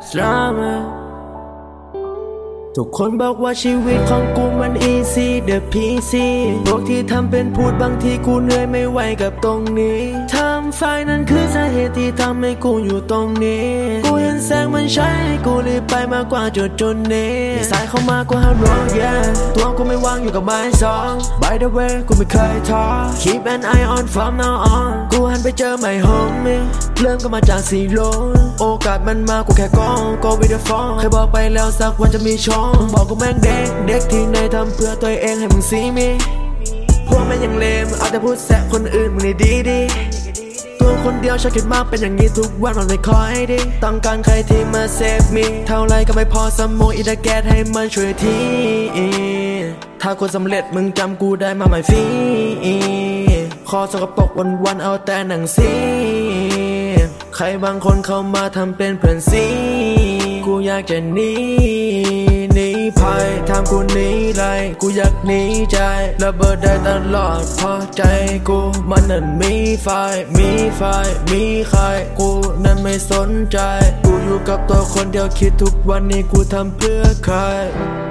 ทุกคนบอกว่าชีวิตของกูมัน easy the peasy พวกที่ทำเป็นพูดบางทีกูเหนื่อยไม่ไหวกับตรงนี้ทำไฟนั้นคือสาเหตุที่ทำให้กูอยู่ตรงนี้กูเห็นแสงมันใช้กูรีบไปมากกว่าจุดนี้สายเข้ามากูหาร้อง yeah ตัวกูไม่ว่างอยู่กับไม้สอง by the way กูไม่เคยท้อ keep an eye on from now on กูหันไปเจอใหม่ homie เริ่มก็มาจากสีโลโอกาสมันมากูแค่go with the flow เคยบอกไปแล้วสักวันจะมีโชว์บอกกูแม่งเด็กที่ไหนทำเพื่อตัวเองให้มึงซีมีพวกแม่งยังเลมเอาแต่พูดแซะคนอื่นมึงนี่ดีตัวคนเดียวชอบคิดมากเป็นอย่างนี้ทุกวันมันไม่ค่อยดีต้องการใครที่มาเซฟมีเท่าไรก็ไม่พอสมองอีดาแกตให้มันช่วยทีถ้าคนสำเร็จมึงจำกูได้มาไม่ฟรีคอสกปรกวันเอาแต่หนังซีใครบางคนเข้ามาทำเป็นเพื่อนซีกูอยากจะหนีภัยทำกูหนีไรกูอยากหนีใจระเบิดได้ตลอดเพราะใจกูมันนั้นมีไฟมีใครกูนั้นไม่สนใจกูอยู่กับตัวคนเดียวคิดทุกวันนี้กูทำเพื่อใคร